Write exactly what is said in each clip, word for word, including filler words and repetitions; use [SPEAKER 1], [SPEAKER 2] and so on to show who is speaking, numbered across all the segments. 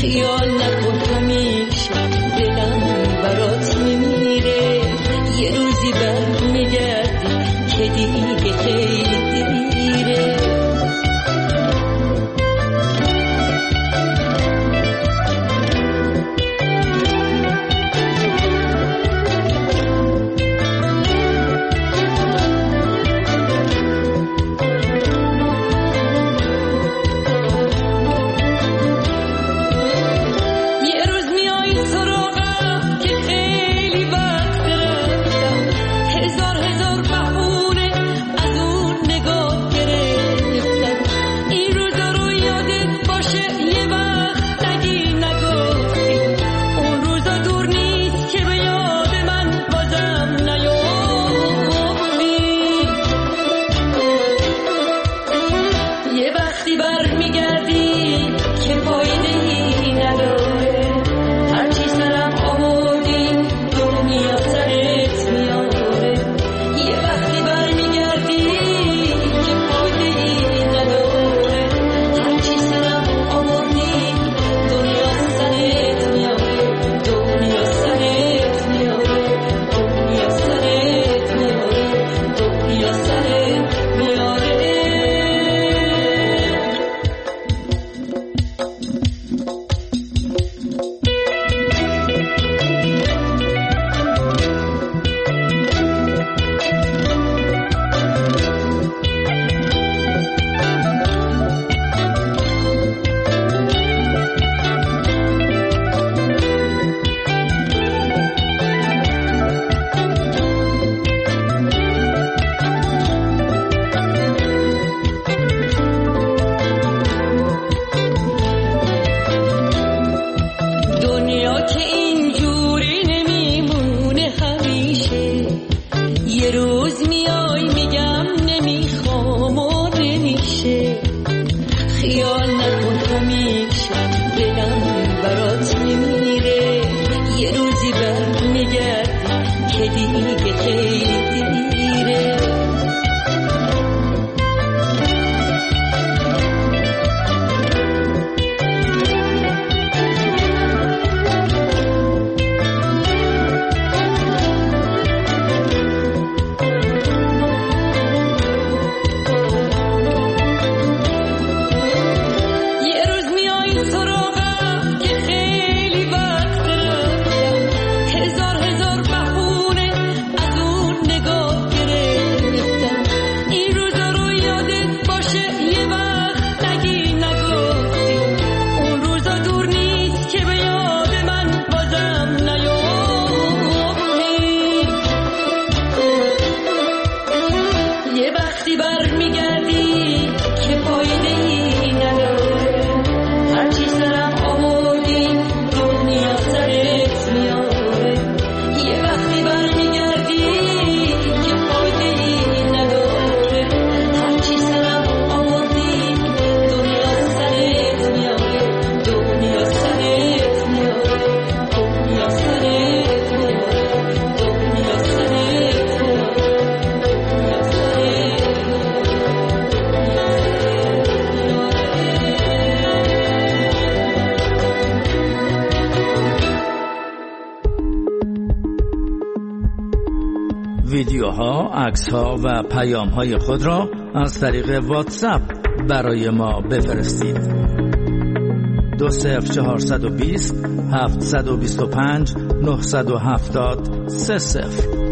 [SPEAKER 1] خیال نکن همیشه دلم برات میمیره، یه روزی برمیگردی که دیگه خیلی دیره.
[SPEAKER 2] ویدیوها، عکس‌ها و پیام‌های خود را از طریق واتساپ برای ما بفرستید. دو صفر چهارصد و بیست هفتصد و بیست و پنج نهصد و هفتاد سه صفر.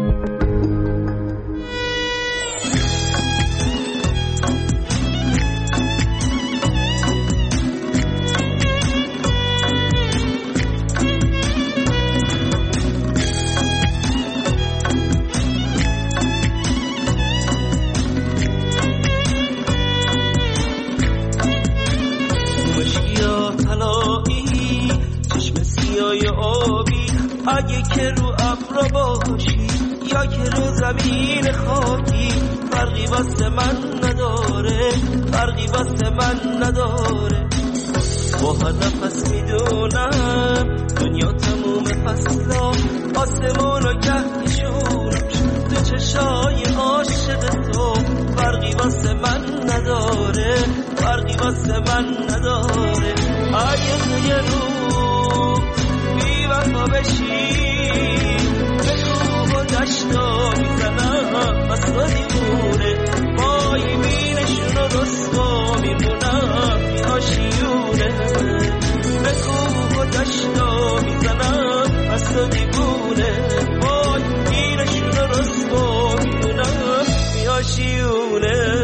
[SPEAKER 3] اگه که رو ابر باشی یا که رو زمین خاکی، فرقی واسه من نداره، فرقی واسه من نداره. با هر نفس میدونم دنیا تموم فصلا، آسمون و کهکشونش تو چشای عاشق تو، فرقی واسه من نداره، فرقی واسه من نداره. اگه یه رو بی وفا بشی به کوه و دشتا میزنم از تو دیوونه پای بینشون رو رسوا میمونم میاشیونه به کوه و دشتا میزنم از تو دیوونه پای بینشون رو رسوا میمونم میاشیونه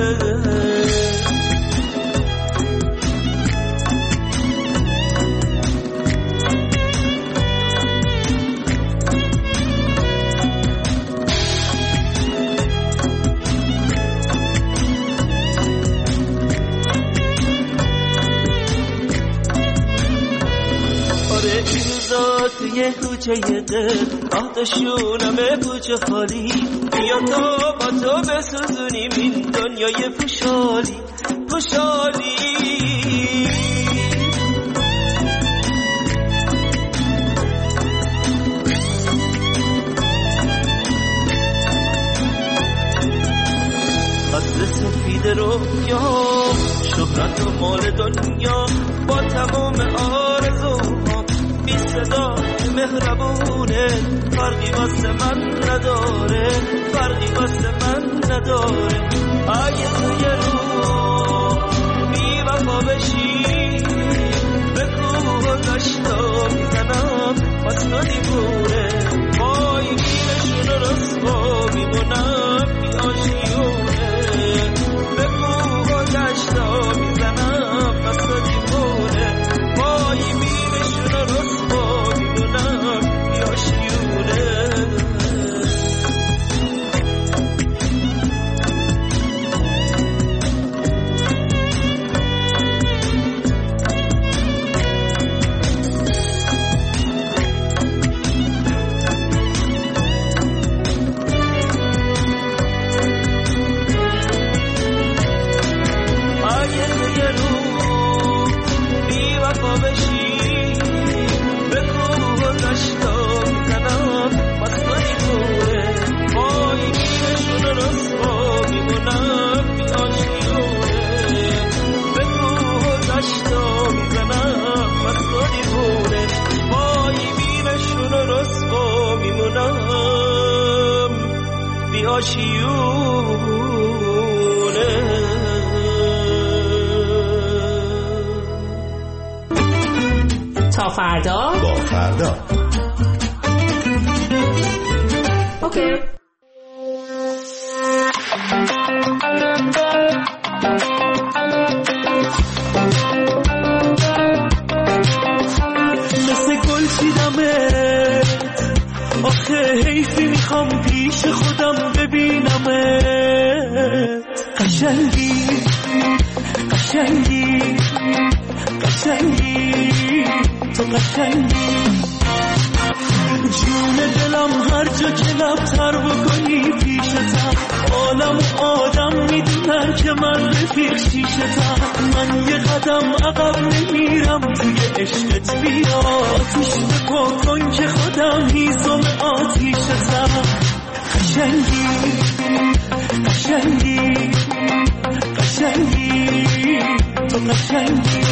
[SPEAKER 3] توی کوچه دل آتشونم پوچه خالی بیا تا با تو بسوزونیم این دنیای پوشالی پوشالی قصد سفید رویا شهرت و مال دنیا با تمام آرزوها بی صدا مهربونه فرقی واسه من نداره فرقی واسه من نداره اگه توی رو بی وفا بشی به کوه و دشتا میزنم واسه تو دیوونه پای گیرشون رو رسوا میمونم بی آشیونه به کوه و دشتا میزنم واسه تو دیوونه پای گیرشون رو رسوا میمونم بی آشیونه
[SPEAKER 4] تا فردا
[SPEAKER 5] با فردا
[SPEAKER 4] اوکی.
[SPEAKER 3] مثل گل چیدمت آخه حیفی میخوام پیش خودم ببینمت قشنگی قشنگی قشنگی تو قشنگی جون دلم هر جا که لبتر بکنی پیشتم عالم آدم میدونن که من رفیق شیشتم من یه قدم عقب نمیرم توی عشقت بیا آتیش بکن که خودم هیزم آتیشتم قشنگی قشنگی قشنگی تو قشنگی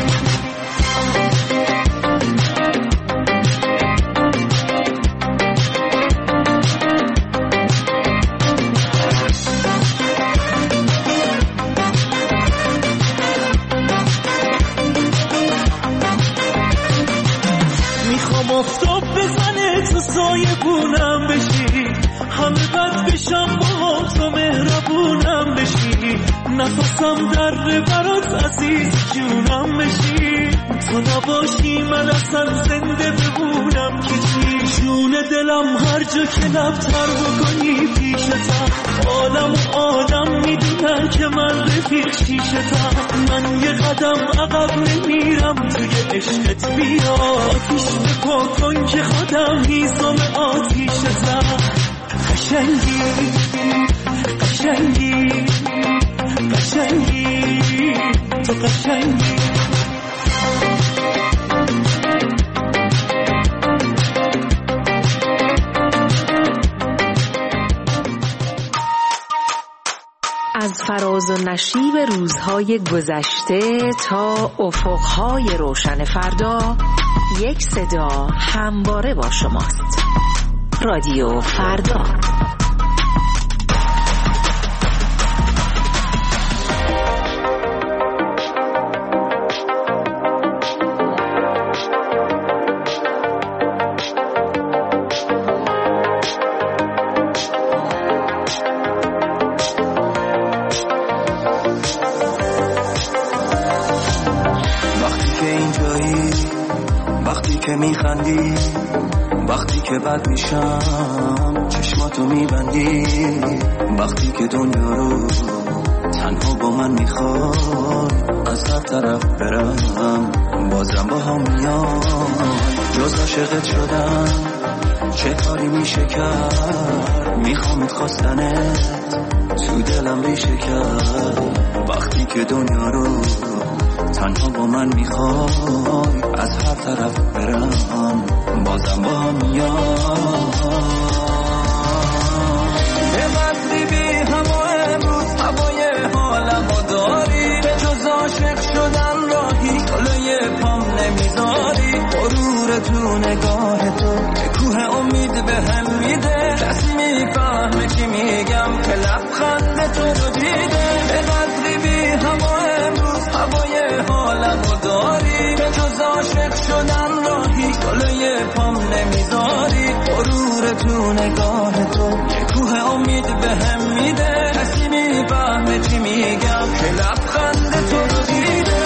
[SPEAKER 3] آفتاب بزنه تو سایه بونم بشی همه بد بشم با تو مهربونم بشی نفسم در برات عزیز جونم بشی تو نباشی من اصلا زنده بمونم که چی جون دلم هر جا که لبتر بکنی پیشتم عالم آدم میدونن که من رفیق شیشتم من یه قدم عقب نمیرم توی عشقت بیا آتیش بکن که خودم هیزم آتیشتم قشنگی قشنگی قشنگی تو قشنگی
[SPEAKER 4] از فراز و
[SPEAKER 5] نشیب روزهای گذشته تا افقهای روشن فردا، یک صدا همواره با شماست. رادیو فردا.
[SPEAKER 3] میخندی وقتی که بد میشم چشماتو میبندی، وقتی که دنیا رو تنها با من میخوای از هر طرف برم بازم با هم میای. جز عاشقت شدم چه کاری میشه کرد، میخوامت خواستنت تو دلم ریشه کرد، وقتی که دنیا رو تنها با من میخوای از هر طرف برم بازم با هم میای. به قدری بی هوا امروز هوای حالمو داری، به جز عاشق شدن راهی جلوی پام نمیذاری، غرور تو نگاه تو که کوه امید به هم میده، کسی میفهمه چی میگم که لبخند تو رو دیده. به قدری بی هوا امروز هوای حالمو داری، به جز عاشق شدن راهی جلوی پام نمیذاری، غرور تو نگاه تو یه کوه امید به هم میده، کسی میفهمه چی میگم که لبخند تو رو دیده.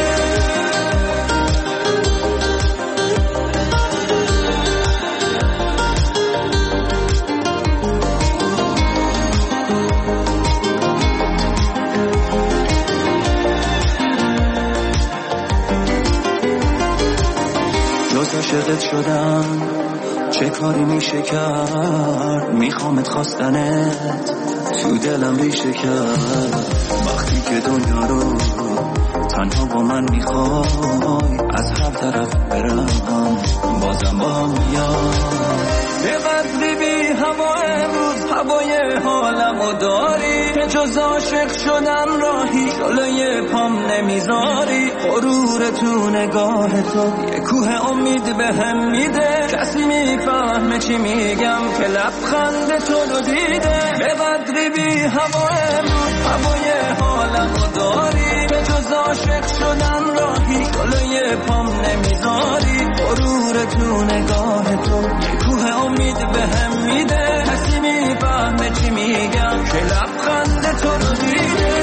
[SPEAKER 3] عاشقت شدم چه کاری میشه کرد، میخوامت خواستنت تو دلم ریشه کرد، وقتی که دنیا رو تنها با من میخوای از هر طرف برم بازم با هم میای. به قدری بی هوا امروز هوای حالمو داری، به جز عاشق شدن راهی جلوی پام نمیذاری، غرور تو نگاه تو یه کوه امید به هم میده، کسی میفهمه چی میگم که لبخند تو رو دیده. به قدری بی هوا امروز هوای حالمو داری، به جز عاشق شدن راهی جلوی پام نمیذاری، غرور تو نگاه تو یه کوه امید به هم میده، کسی میفهمه چی میگم که لبخند تو رو دیده.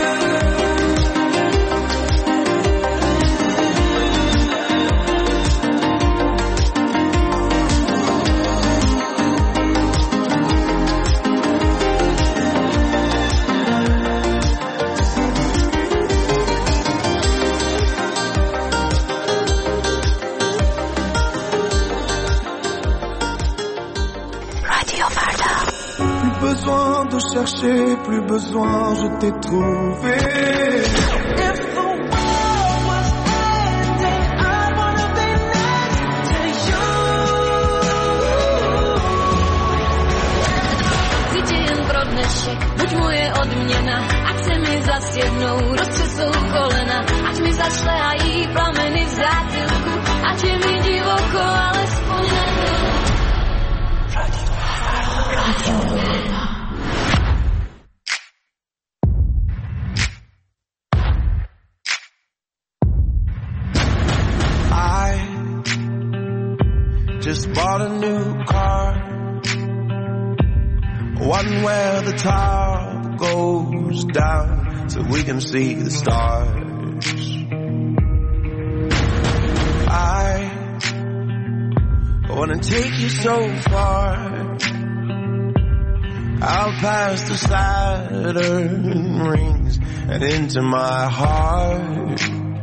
[SPEAKER 6] De chercher, plus besoin, je t'ai trouvé. If the world was ending, I wanna be next to you.
[SPEAKER 1] Tydzień pro dnešek, buď moje odměna, ať se mi zas jednou roztřesou kolena, ať mi zašlehají plameny v zátilku, ať je mi divoko alespoň na Radio Radio
[SPEAKER 6] just bought a new car, one where the top goes down so we can see the stars. I wanna take you so far, out past the Saturn rings and into my heart.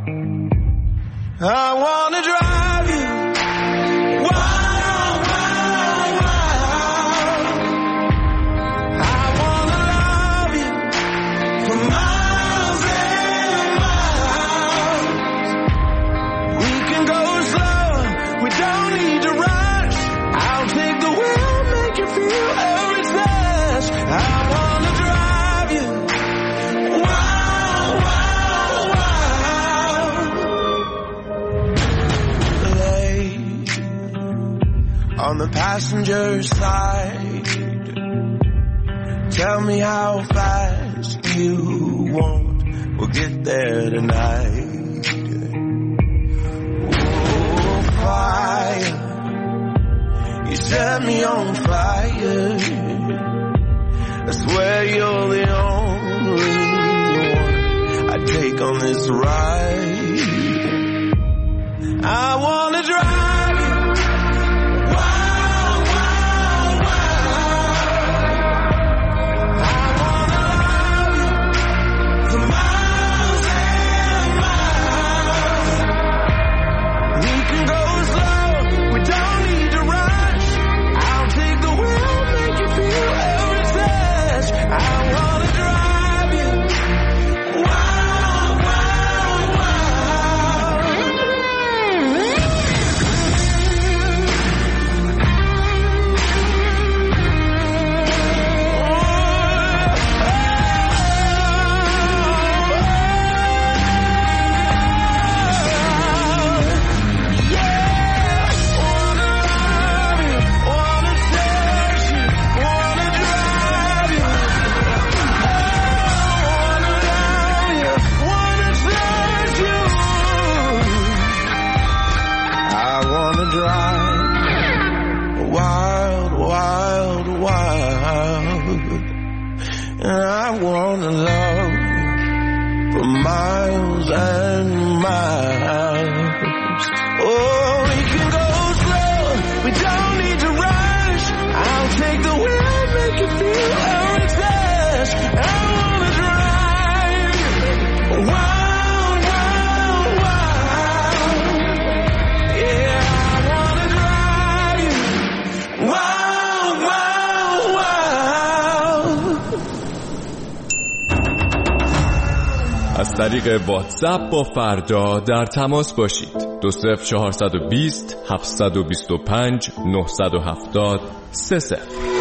[SPEAKER 6] I wanna drive you wild, wild, wild. I wanna love you for miles and miles. We can go slow, we don't need to rush. I'll take the wheel, make you feel every touch. I wanna drive you wild. on the passenger side. Tell me how fast you want, we'll get there tonight. Oh, fire, you set me on fire. I swear you're the only one I take on this ride. I wanna drive you wild, wild, wild. I wanna love you for miles and miles. We can go slow, we don't need to rush. I'll take the wheel, make you feel every touch. I wanna drive you wild, wild, wild. Wild, wild, wild. And I wanna love you for miles and miles. Oh, we can go slow, we don't need to rush. I'll take the wheel, make you feel every touch. I wanna drive wild, wild, wild. Yeah, I wanna drive you wild, wild, wild.
[SPEAKER 7] از طریق واتساپ با فردا در تماس باشید. دو صفر چهارصد و بیست هفتصد و بیست و پنج نهصد و هفتاد سه صفر.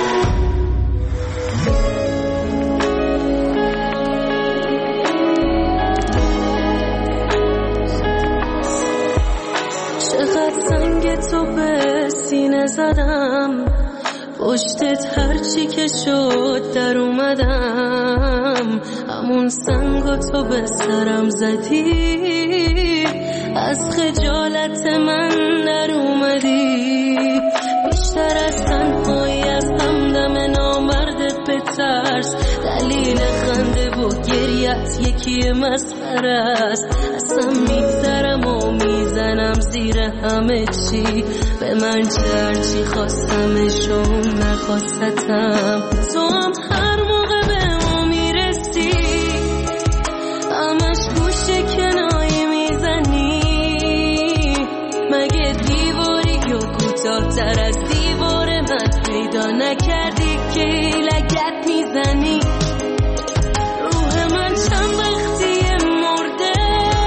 [SPEAKER 1] چقدر سنگ تو به سینه زدم، پشتت هرچی که شد در اومدم. همون سنگو تو به سرم زدی، از خجالت من در اومدی. بیشتر از تنهایی از همدم نامرد به ترس، دلیل خنده و گریت یکی مسخره است. اصلا میگذرم و میزنم زیر همه چی، به من چرچی خواستمش و نخواستم. تو هم هر موقع به ما میرسی، همش گوشه کنایی میزنی. مگه دیواری یا کوتاه تر از دیوار من پیدا نکردی که لگت میزنی؟ روح من چند وقتی مرده،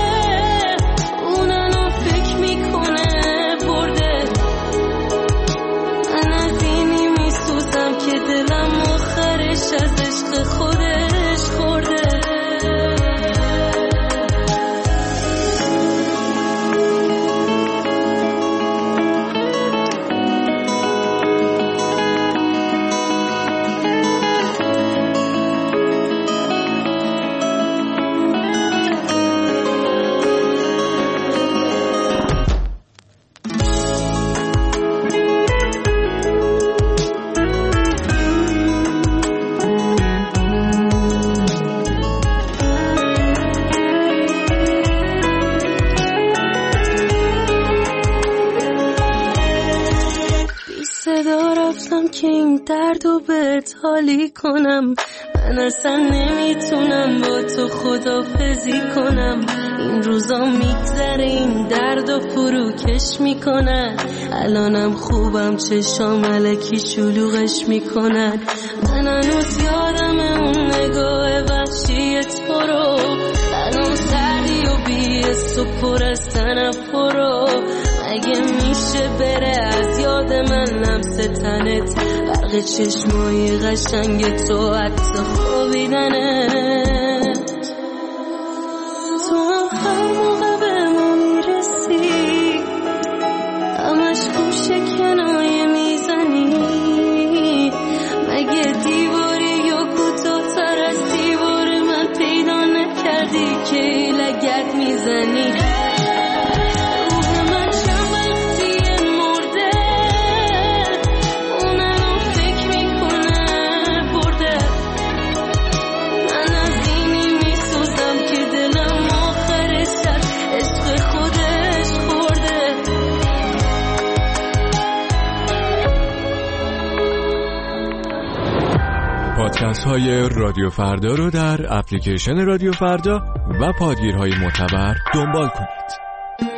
[SPEAKER 1] اونانو فکر میکنه برده. من از اینی میسوزم که دلم آخرش از عشق خودش خورده. که این درد رو بهت حالی کنم. من اصلا نمیتونم با تو خدافزی کنم. این روزا میگذره این درد و فروکش میکنن. الانم خوبم چشام الکی شلوغش میکنن. من هنوز یادم اون نگاه وحشی تو رو، الان سردی و بیست و پر از تنفر رو. اگه میشه بره از یاد من لمس تنت، برق چشمای قشنگ تو، عکس خوابیدنت. تو هم هر موقع به ما میرسی، همش گوشه کنایه می
[SPEAKER 7] پادکست های رادیو فردا رو در اپلیکیشن رادیو فردا و پادگیرهای معتبر دنبال کنید.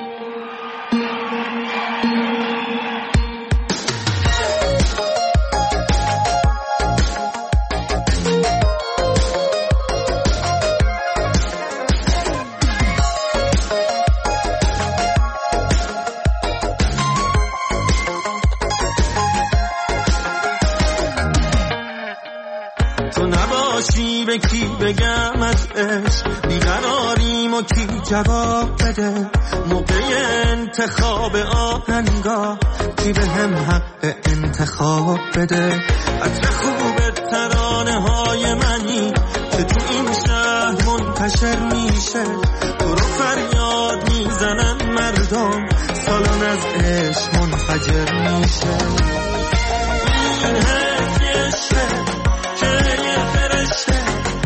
[SPEAKER 3] به کی بگم از عشق بیقراریم و کی جواب بده موقع انتخاب آهنگا کی به هم حق انتخاب بده عطر خوب ترانه های منی که تو این شهر منتشر میشه تو رو فریاد میزنن مردم سالن از عشق منفجر میشه این حس عشقه که یه فرشته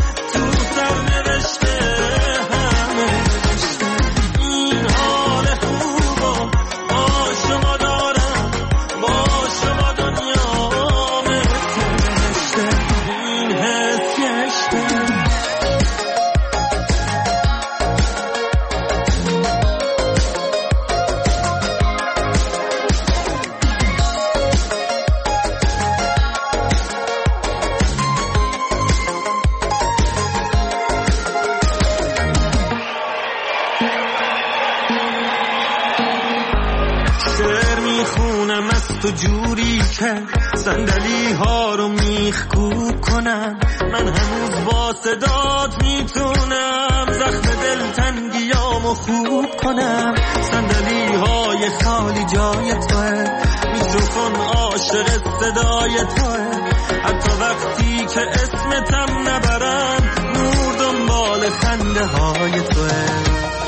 [SPEAKER 3] تو جوری که صندلی ها رو میخکوب کنم من هنوز با صدات میتونم زخم دلتنگیامو خوب کنم صندلی های خالی جای توه میکروفون عاشق صدای توه حتی وقتی که اسمتم نبرم نور دنبال خنده های توه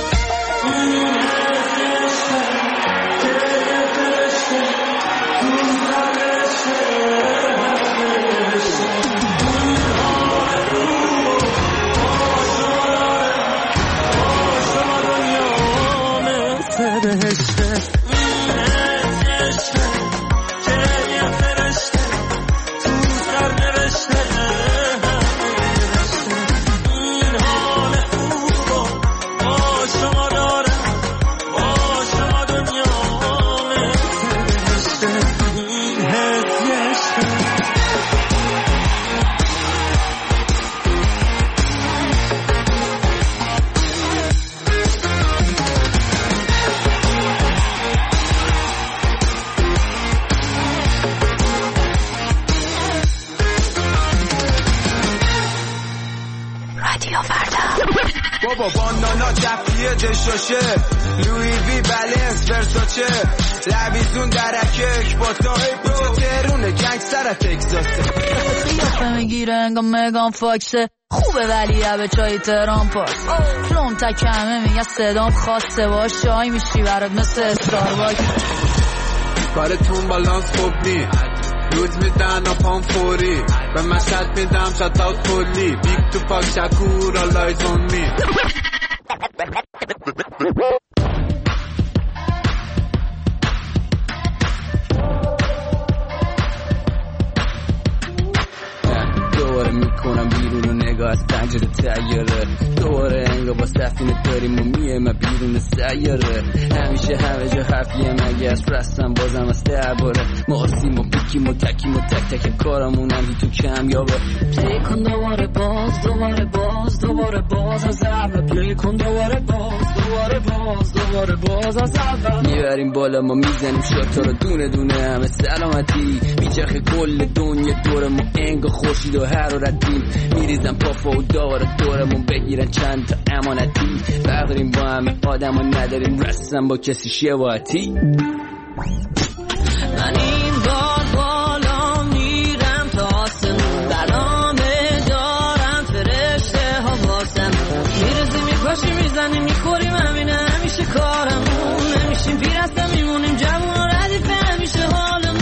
[SPEAKER 6] بابا بانانا جفیه دشاشه لوی وی بلنس ورساچه لبیزون درکه اکباتا اینجا تهرونه جنگ سر تکساسه
[SPEAKER 1] قیافه میگیره انگا مگان فاکسه خوبه ولی به چای تهران پاس فلوم تکمه میگه صدام خواسته باش چای میشی برات مثل استارباک
[SPEAKER 8] کارتون بالانس خوب نی روز میدن اپام فوری به مشهد میدم شتاوت کلی بیگ تو پاک شکور آلایز اون می دوباره میکنم بیرون و نگاه از پنجره تیاره دوباره انگا با سفینه داریم و میه بیرون سیاره همیشه همه جا حرفیه مگه از رستم بازم از درباره ما آسیم و بکیم و تکیم و تک تک کارمون هم تو کم یابه پلی کن دوباره باز دوباره باز دوباره باز از اول پلی کن دوباره باز دوباره باز دوباره باز از اول میبریم بالا ما میزنیم شاتا رو دونه دونه همه سلامتی میچرخه کل دنیا دور ما انگا خورشید و حرارتی میریزن پافا و داره دورمون بگیرن چند تا امانتی برداریم با همه آدم و نداریم رستم با کسی شباهتی
[SPEAKER 1] من این بار بالا میرم تا آسمون برامه دارم فرشته ها واسم میرزی میپاشی میزنی میخوریم همینه همیشه کارمون نمیشیم پیرسته میمونیم جوون ردیفه همیشه حالمون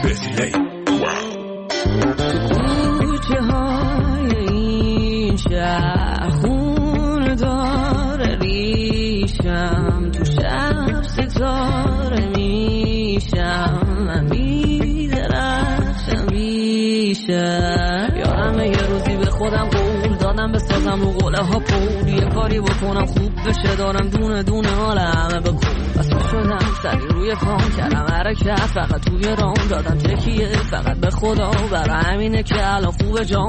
[SPEAKER 1] کوچه های این شهر میشم، تو شب ستاره میشم، من میدرخشم بیشم. یادمه یه روزی به خودم قول دادم بسازم رو قوله ها پول، یه کاری بکنم خوب بشه، دارم دونه دونه حال همه بکن. بسا شدم سری روی پام کردم حرکت، فقط توی رام دادم تکیه فقط به خدا، برای همینه که الان خوبه جام.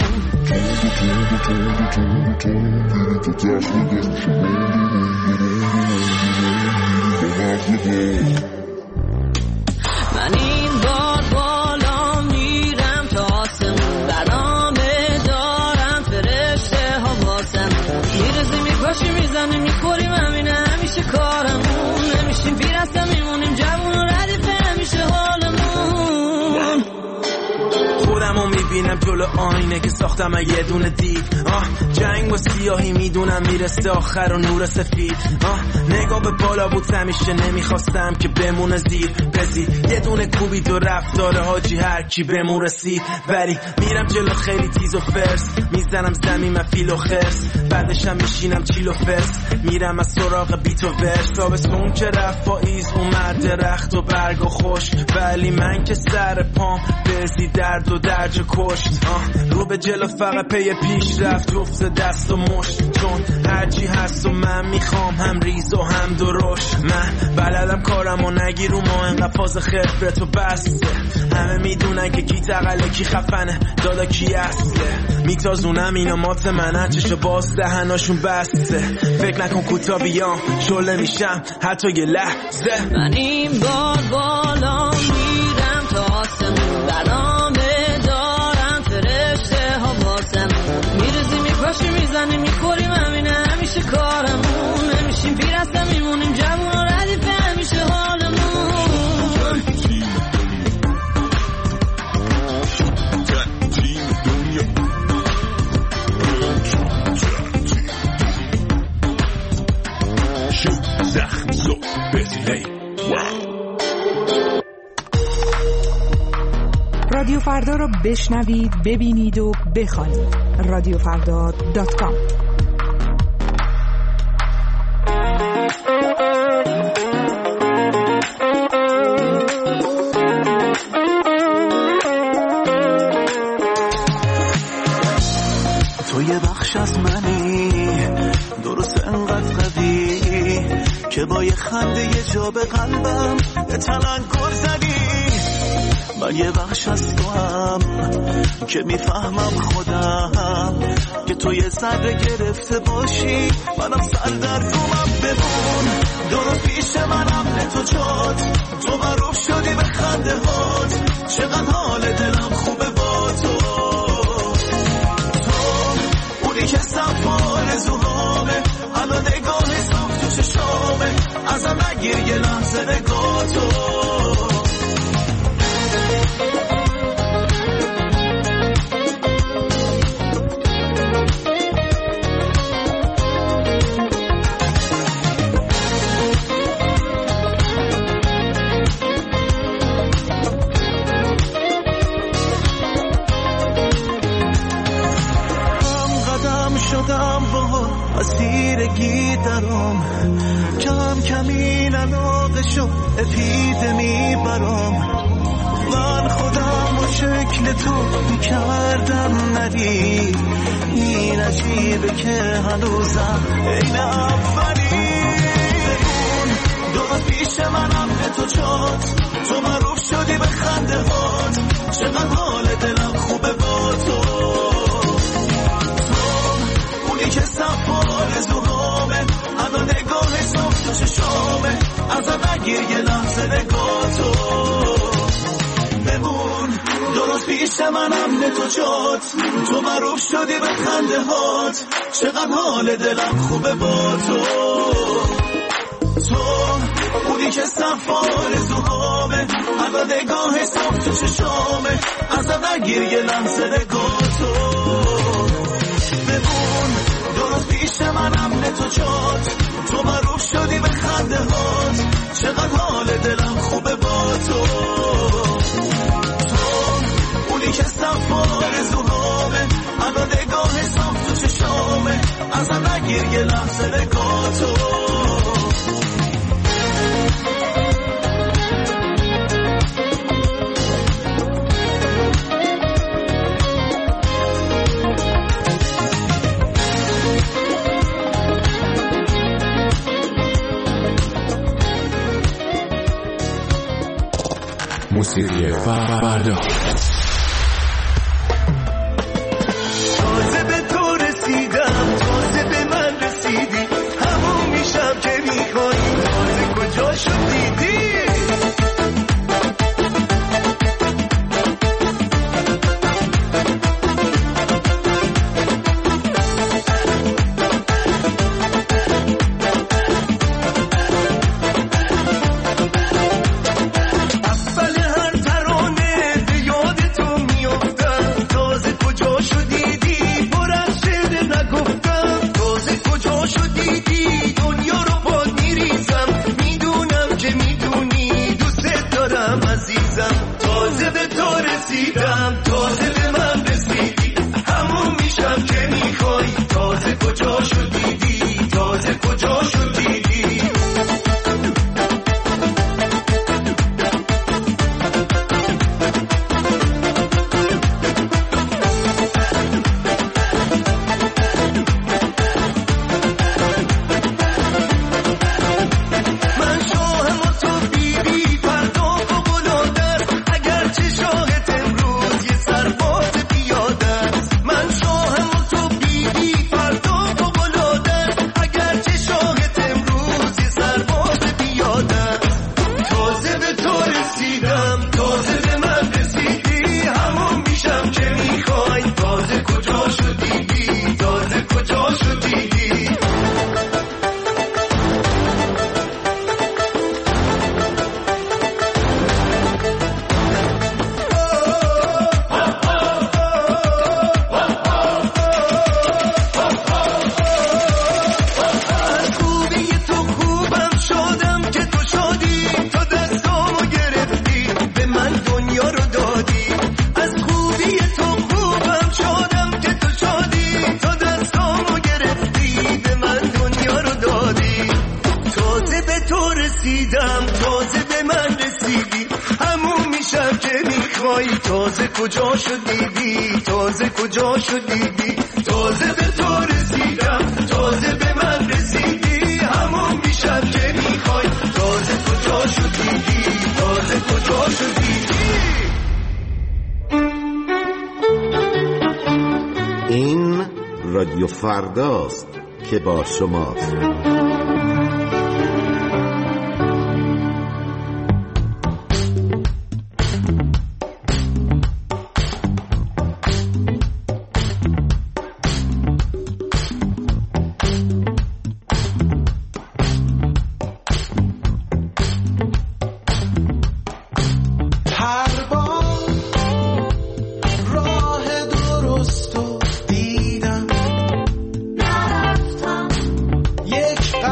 [SPEAKER 1] من این بار بالا میرم تا آسمون، برنامه دارم فرشته ها واسم، میرزی میپاشی میزنی میخوریم، همینه همیشه کارمون، نمیشیم پیرسته میمونیم جوون و ردیفه همیشه حالمون.
[SPEAKER 3] خودمو میبینم جلو آینه که ساختم یه دونه دید، آه جنگ با سیاهی میدونم میرسه آخر و نور سفید، آه نگاه به بالا بود همیشه نمیخواستم که بمونه زیر بزید، یه دونه کوبی دو رفتاره حاجی هر کی بمون رسید، ولی میرم جلو خیلی تیز و فرس، میزنم زمین من فیل و خرس، بعدشم میشینم چیل و فرس، میرم از سراغ بیت و ورس. تابستون که رفت پاییز اومد درخت و برگ و خوش، ولی من که سر پام بزی درد و درج کشت، آه رو به جلو فقط پی پیش رفت، جفت دست و مشت، چون هرچی هست و من میخوام هم ریز و هم درشت. من بلدم کارم و نگیر رو ما انقدر فاز خبرت و بسته، همه میدونن که کی تقله کی خفنه دادا کی اصله، میتازونم اینا مات منن چشو باز دهناشون بسته، فکر نکن کوتا بیام شله میشم حتی یه لحظه.
[SPEAKER 1] من این بار بالا میرم تا آسمون، برنامه دارم فرشته ها واسم، میرزی میپاشی میزنی میخوریم، همینه همیشه کارمون، نمیشیم پیرسته میمونیم جوون و ردیفه همیشه حالمون.
[SPEAKER 9] رادیو فردا رو بشنوید، ببینید و بخوانید. رادیو فردا دات کام.
[SPEAKER 6] تو یه بخش از منی درست انقدر قوی که با یه خنده یه جا به قلبم یه تلنگر زدی. من یه بخش از تو هم که میفهمم خودم که تو یه ذره گرفته باشی، منم سر در رومم بمون. درست پیش منم به تو جات، تو معروف شدی به خنده هات، چقدر حال دلم خوبه با تو. تو اونی که صفا آرزوهامه، الان نگاه صاف تو چشامه، ازم نگیر یه لحظه نگاه تو. از تیرگی درام کم کم این علاقه شو اپیدمی برام. من خودم و شکل تو میکردم نری، این عجیبه که هنوزم این اولی. بگون درست پیش منم به تو جات، تو معروف شدی به خنده هات، چقدر حال دلم خوبه با تو. که صفا آرزوهامه، الان نگاه صاف تو چشامه، ازم نگیر یه لحظه نگاه تو. بمون درست پیش منم به تو جات، تو معروف شدی به خنده هات، چقدر حال دلم خوبه با تو. تو اونی که صفا آرزوهامه، الان نگاه صاف تو چشامه، ازم نگیر یه لحظه نگاه تو. بمون درست پیش منم به تو جات، تو معروف شدی به خنده هات، چقدر حال دلم خوبه با تو. تو اونی که صفا آرزوهامه، الان نگاه صاف تو چشامه، ازم نگیر یه لحظه نگاه تو.
[SPEAKER 7] موسیقی فردا.
[SPEAKER 3] تازه به تو رسیدم، تازه به من رسیدی، همون میشم که میخوایی، تازه کجا شد دیدی. تازه کجا شدیدی، تازه کجا شدیدی، تازه به تو رسیدم، تازه به من رسیدی، همون میشم که میخوای، تازه کجا شدیدی، تازه کجا شدیدی.
[SPEAKER 10] این رادیو فرداست که با شماست.
[SPEAKER 6] یک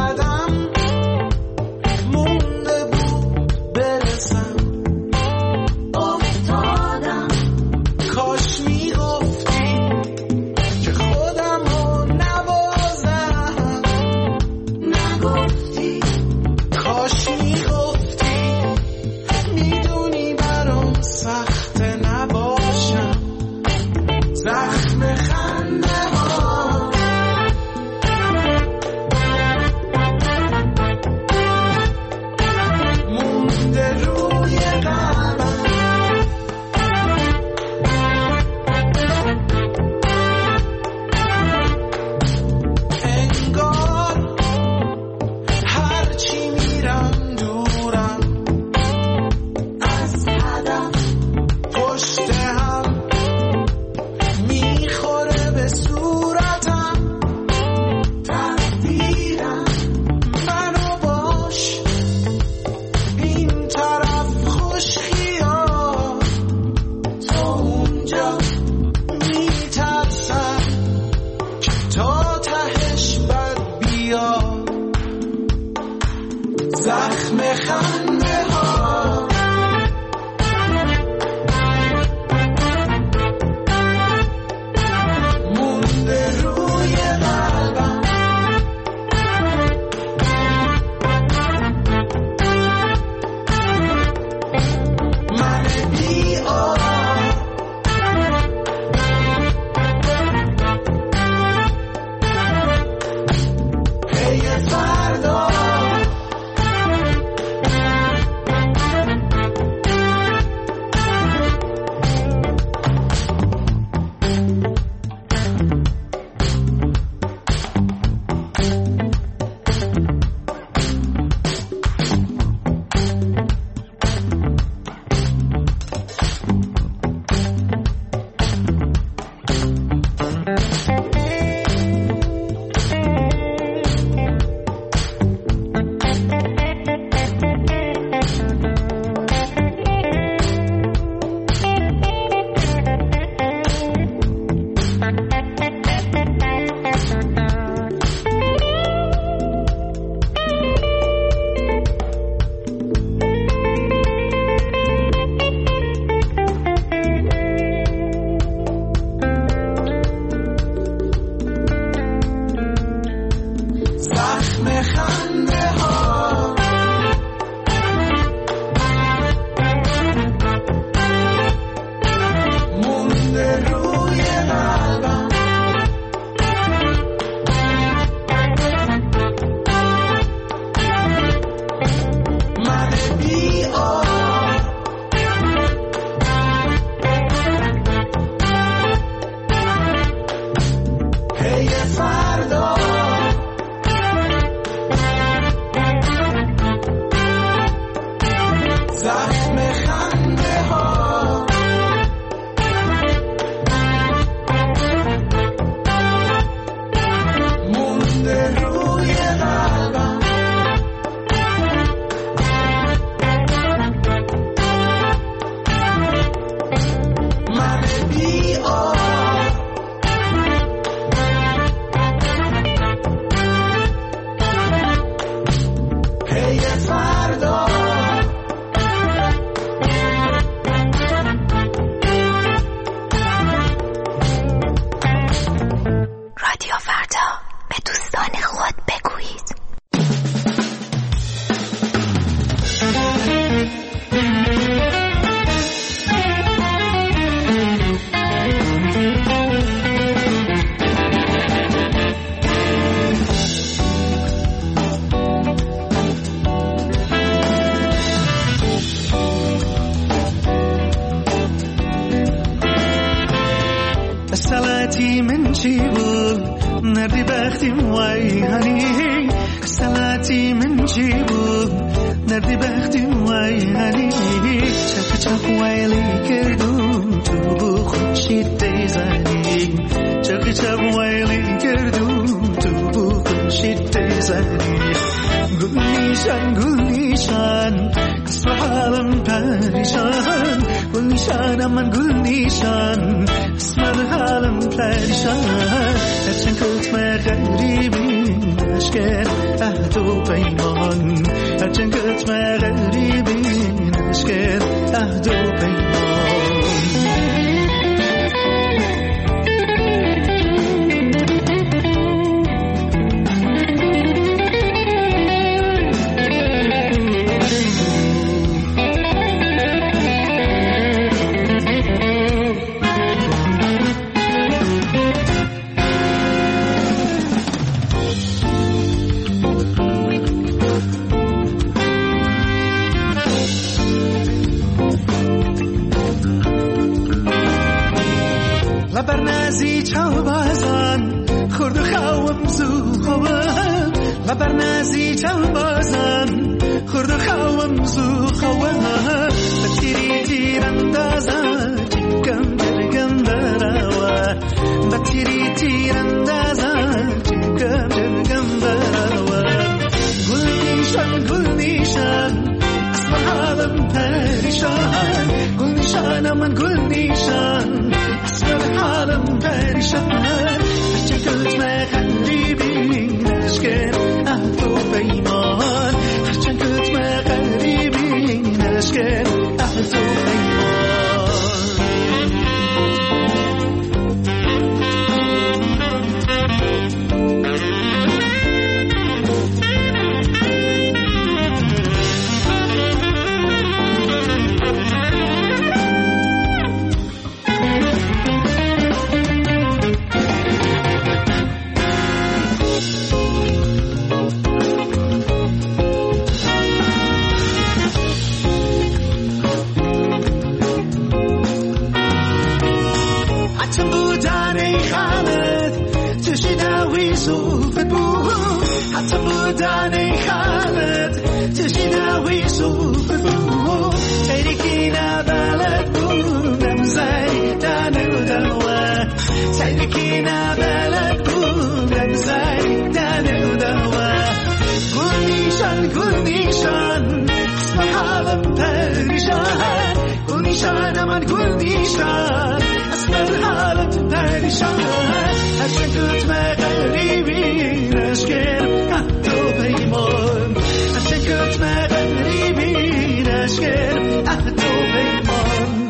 [SPEAKER 11] سلامتی من چی بود نردی بختیم وای هنی سلامتی من چی بود نردی بختیم وای هنی چک چک وایلی کردم تو بو خوشید دیزنی چک چک وایلی کردم تو بو خوشید دیزنی گل نیشان گل نیشان قصف حالم پریشان گل نیشان من گل نیشان قصف حالم پریشان هرچند کتم غریبی نشکر عهد و پیمان هرچند کتم غریبی نشکر عهد و پیمان برنازی چاو بازان خورد و خوام زو خوام و برنازی چاو بازان خورد و خوام زو خوام بتیری تیر اندازان جگم جگم براوا بتیری تیر اندازان جگم جگم براوا گل نیشان گل نیشان اسم حالم پریشان گل نیشان من گل نیشان حالم پریشان هرچه کتم غریبی نشکر عهد و پیمان هرچه کتم غریبی نشکر عهد و پیمان حتی بودن خالد تشناوی صوف بود تریکی نبلد بودم زی دانو دوا تریکی نبلد بودم زی دانو دوا گل نیشان گل نیشان اسم حالم پریشان گل نیشان من گل نیشان اسم حالم پریشان هرچند کتم غریبی نشکر عهد و پیمان هرچند کتم غریبی نشکر عهد و پیمان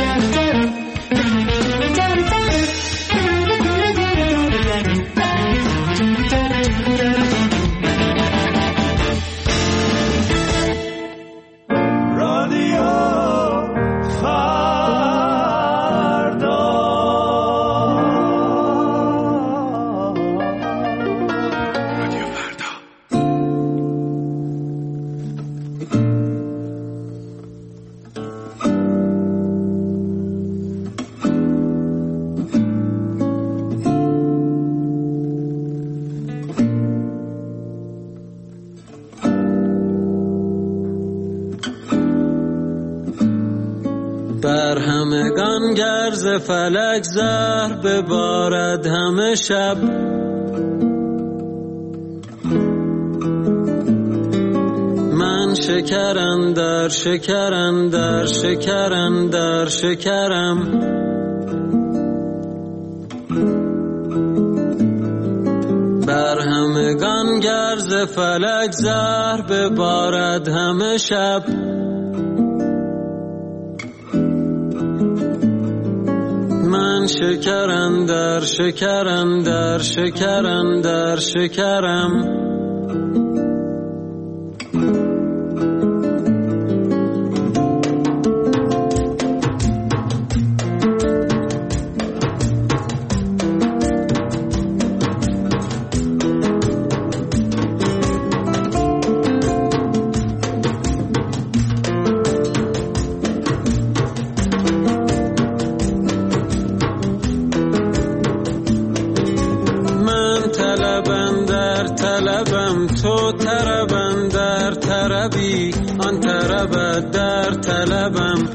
[SPEAKER 12] بر همگان گرز فلک زهر ببارد همه شب من شکرم در شکرم در شکرم در شکرم بر همگان گرز فلک زهر ببارد همه شب من شکرم در شکرم در شکرم در شکرم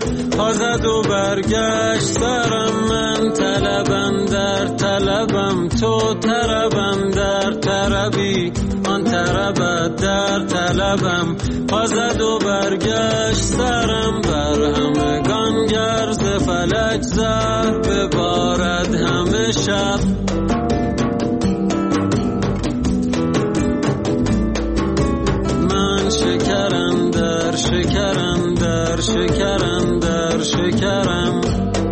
[SPEAKER 12] پازد و برگشت سرم. من طلبم در طلبم، تو طربم در طربی، آن طربت در طلبم. پازد و برگشت سرم، بر همگان گرز فلک زهر ببارد همه شب. من شکرم در شکرم در شکرم در شکرم.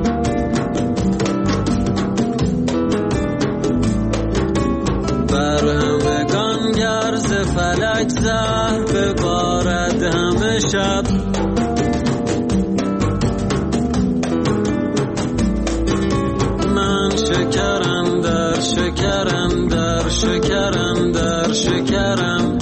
[SPEAKER 12] بر همگان گرز فلک زهر ببارد همه شب. من شکرم در شکرم در شکرم در شکرم.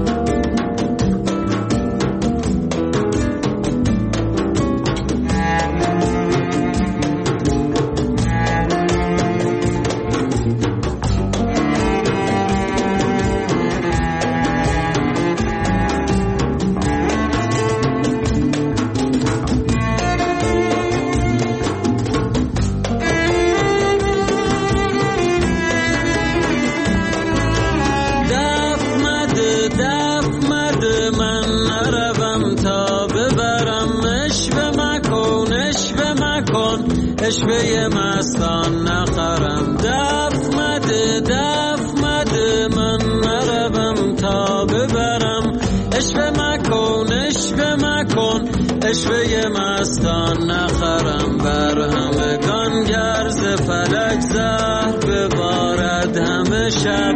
[SPEAKER 12] اشوه مستان نخرم، دف مده دف مده من نروم تا ببرم. اشوه مکن اشوه مکن اشوه مستان نخرم. بر همگان گرز فلک زهر ببارد همه شب.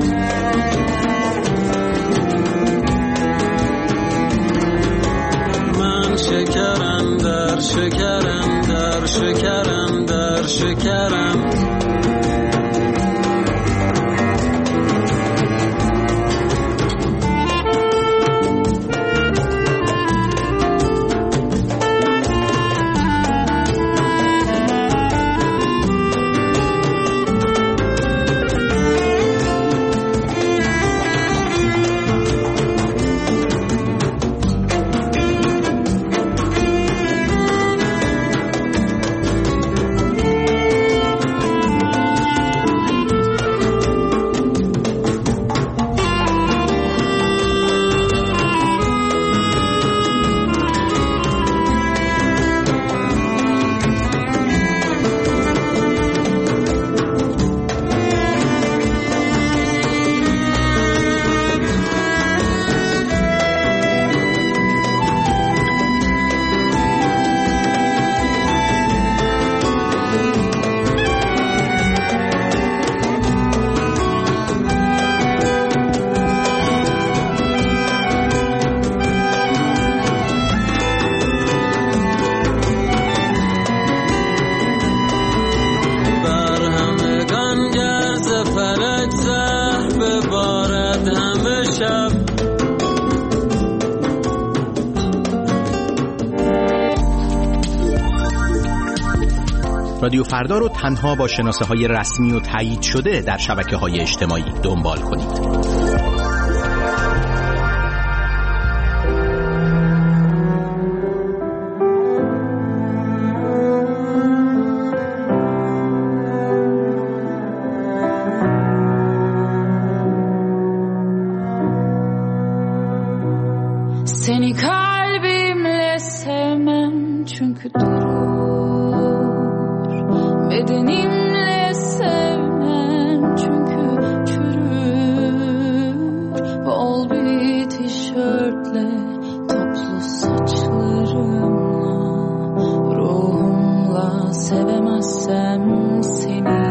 [SPEAKER 12] من شکرم در شکرم در شکرم در شکرم.
[SPEAKER 13] رادیو فردا رو تنها با شناسه های رسمی و تایید شده در شبکه های اجتماعی دنبال کنید.
[SPEAKER 1] Seni kalbimle sevmem çünkü durur, bedenimle sevmem çünkü çürür. Bol bir tişörtle, toplu saçlarımla, ruhumla sevemezsem seni.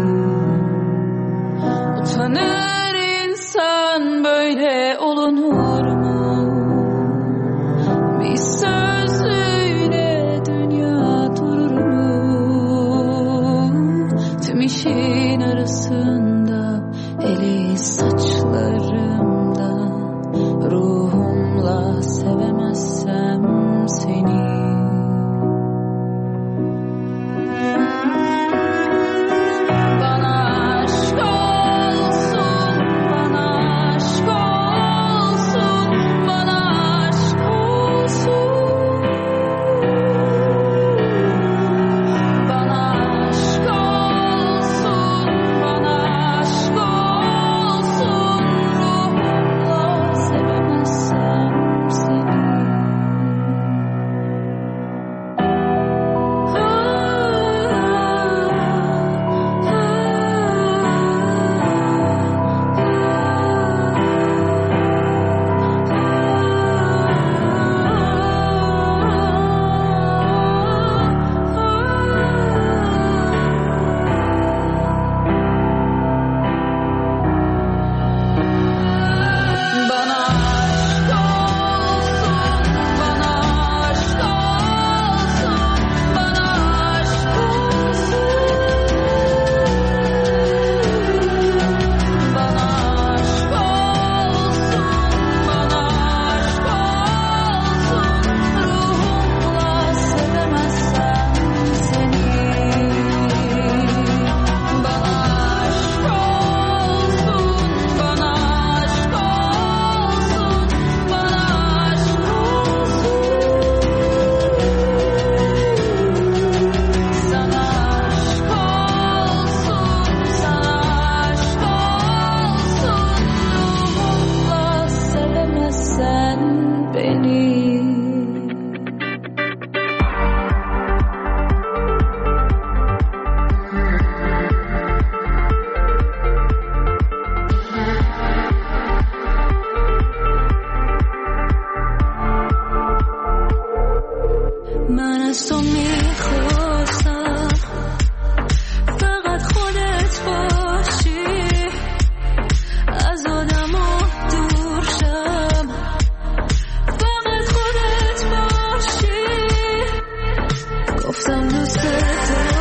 [SPEAKER 1] Utanır insan, böyle olunur mu? Bir sözüyle dünya durur mu? Tüm işin arasında, eli saçlarımda, ruhumla sevemezsem seni. تو میخواستم فقط خودت باشی، از آدم‌ها دور شم، فقط خودت باشی. گفتم دوست دارم